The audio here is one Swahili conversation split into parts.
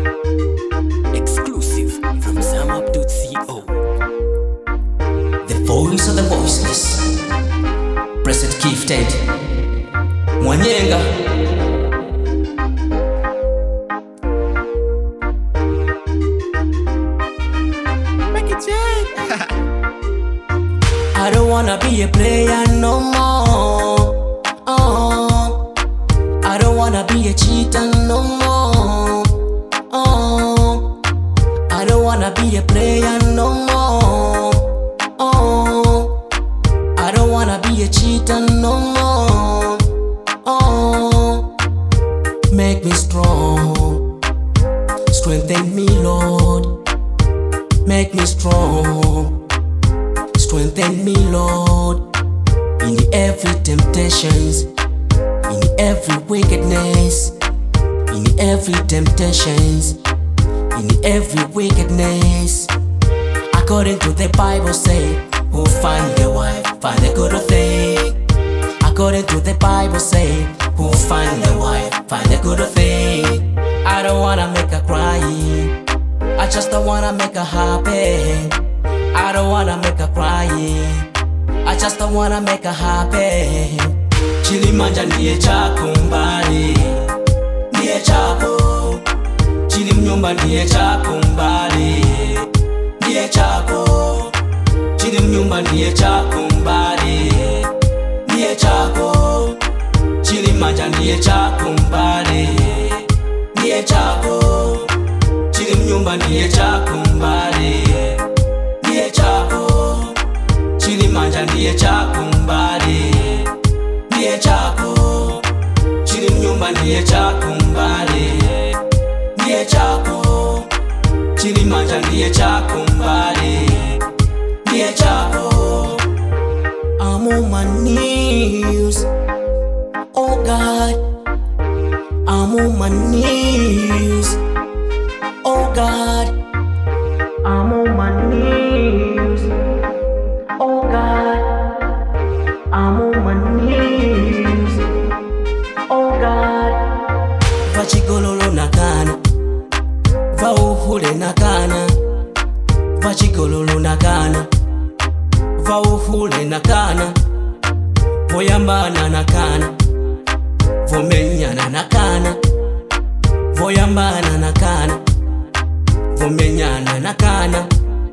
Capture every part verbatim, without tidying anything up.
Exclusive from zamup dot co. The voice of the voiceless, Blessed Gifted Mwanyenga. Make it change. I don't wanna be a player no more. Oh, I don't wanna be a cheater no more. Oh, I don't wanna be a player no more. Oh, I don't wanna be a cheater no more. Oh, make me strong, strengthen me, Lord. Make me strong, strengthen me, Lord, in every temptations, in every wickedness, in every temptations, in every wickedness. According to the Bible say, who find the wife, find the good thing. According to the Bible say, who find the wife, find the good thing. I don't wanna make her cry, I just don't wanna make her happy. I don't wanna make her cry, I just don't wanna make her happy. Chilimanja ndiye chako mbali, ndiye chako. Chilimnyumba ndiye chako mbali, ndiye chako. Chilimnyumba ndiye chako mbali, ndiye chako. Chilimanja ndiye chako mbali, ndiye chako. Chilimnyumba ndiye chako mbali, ndiye chako. Chilimanja ndiye chako mbali, ndiye chako. Chilimnyumba ndiye chako mbali, ndiye chako. Chilimanja ndiye chako mbali, ndiye chako. I'm on my knees, oh God. I'm on my knees, oh God. I'm on my knees, oh God. I'm on my knees, oh God. Vachigololo nakana, vauhule nakana. Vachigololo nakana, vauhule nakana. Voyambana nakana, vomenyana nakana. Voyambana nakana, vomenyana nakana.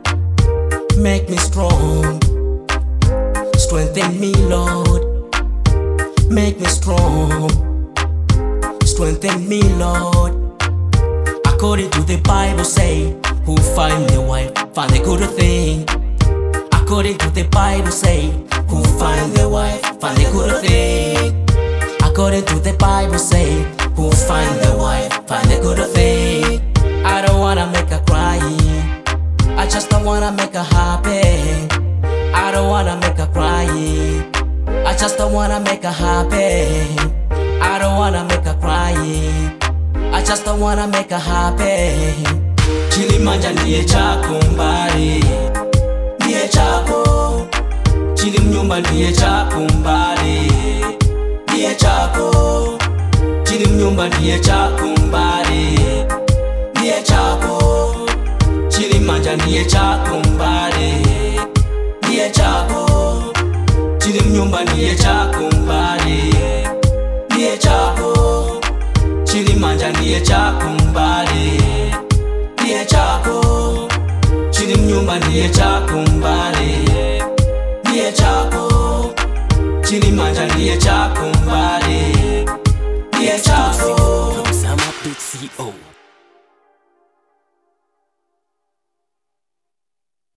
Make me strong, strengthen me, Lord. Make me strong, strengthen me, Lord. According to the Bible say, who find the wife, find the good thing. According to the Bible say, who find the wife, find the good thing. According to the Bible say, who find the wife, find the good thing. I don't wanna make her cry, I just don't wanna make her happy. I don't wanna make her cry, I just don't wanna make her happy. I don't wanna make her cry, I just don't wanna make her happy. Chilimanja ndiye chako mbali, ndiye chako. Chilimnyumba ndiye chako mbali, ndiye chako. Chilimnyumba ndiye chako mbali, ndiye chako. Chilimanja ndiye chako mbali, ndiye chako. Chilimnyumba ndiye chako mbali, ndiye chako. Chilimanja ndiye chako mbali, ndiye chako. Chilimnyumba ndiye chako mbali, ndiye chako. Chilimanja ndiye chako mbali, ndiye chako. From zamup dot co.